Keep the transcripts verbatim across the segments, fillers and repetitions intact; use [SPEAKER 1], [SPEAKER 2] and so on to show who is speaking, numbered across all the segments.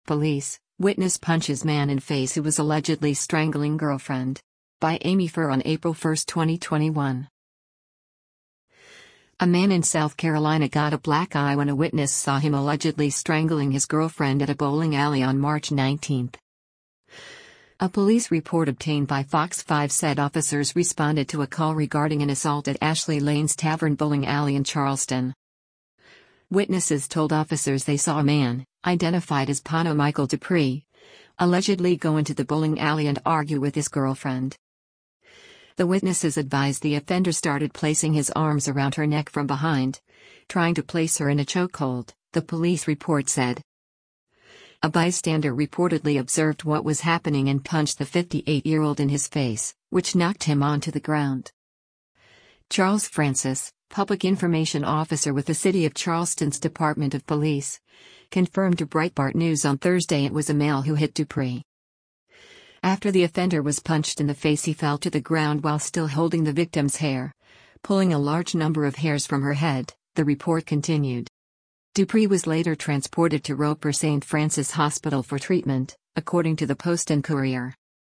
[SPEAKER 1] police. Witness punches man in face who was allegedly strangling girlfriend. By Amy Furr on April first, twenty twenty-one. A man in South Carolina got a black eye when a witness saw him allegedly strangling his girlfriend at a bowling alley on March nineteenth. A police report obtained by Fox five said officers responded to a call regarding an assault at Ashley Lane's Tavern bowling alley in Charleston. Witnesses told officers they saw a man, identified as Pano Michael Dupree, allegedly go into the bowling alley and argue with his girlfriend. The witnesses advised the offender started placing his arms around her neck from behind, trying to place her in a chokehold, the police report said. A bystander reportedly observed what was happening and punched the fifty-eight-year-old in his face, which knocked him onto the ground. Charles Francis, public information officer with the City of Charleston's Department of Police, confirmed to Breitbart News on Thursday it was a male who hit Dupree. After the offender was punched in the face, he fell to the ground while still holding the victim's hair, pulling a large number of hairs from her head, the report continued. Dupree was later transported to Roper Saint Francis Hospital for treatment, according to the Post and Courier.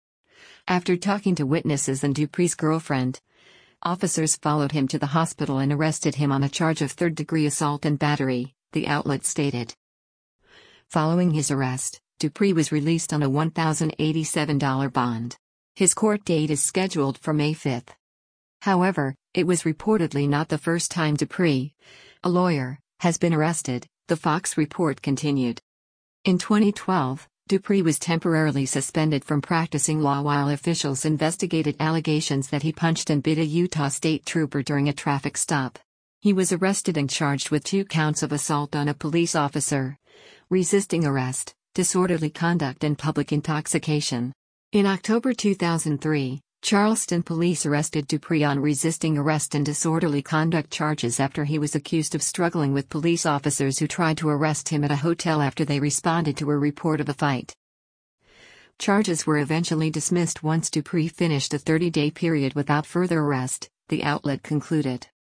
[SPEAKER 1] After talking to witnesses and Dupree's girlfriend, officers followed him to the hospital and arrested him on a charge of third-degree assault and battery, the outlet stated. Following his arrest, Dupree was released on a one thousand eighty-seven dollars bond. His court date is scheduled for May fifth. However, it was reportedly not the first time Dupree, a lawyer, has been arrested, the Fox report continued. In twenty twelve, Dupree was temporarily suspended from practicing law while officials investigated allegations that he punched and bit a Utah state trooper during a traffic stop. He was arrested and charged with two counts of assault on a police officer, resisting arrest, disorderly conduct and public intoxication. In October two thousand three, Charleston police arrested Dupree on resisting arrest and disorderly conduct charges after he was accused of struggling with police officers who tried to arrest him at a hotel after they responded to a report of a fight. Charges were eventually dismissed once Dupree finished a thirty-day period without further arrest, the outlet concluded.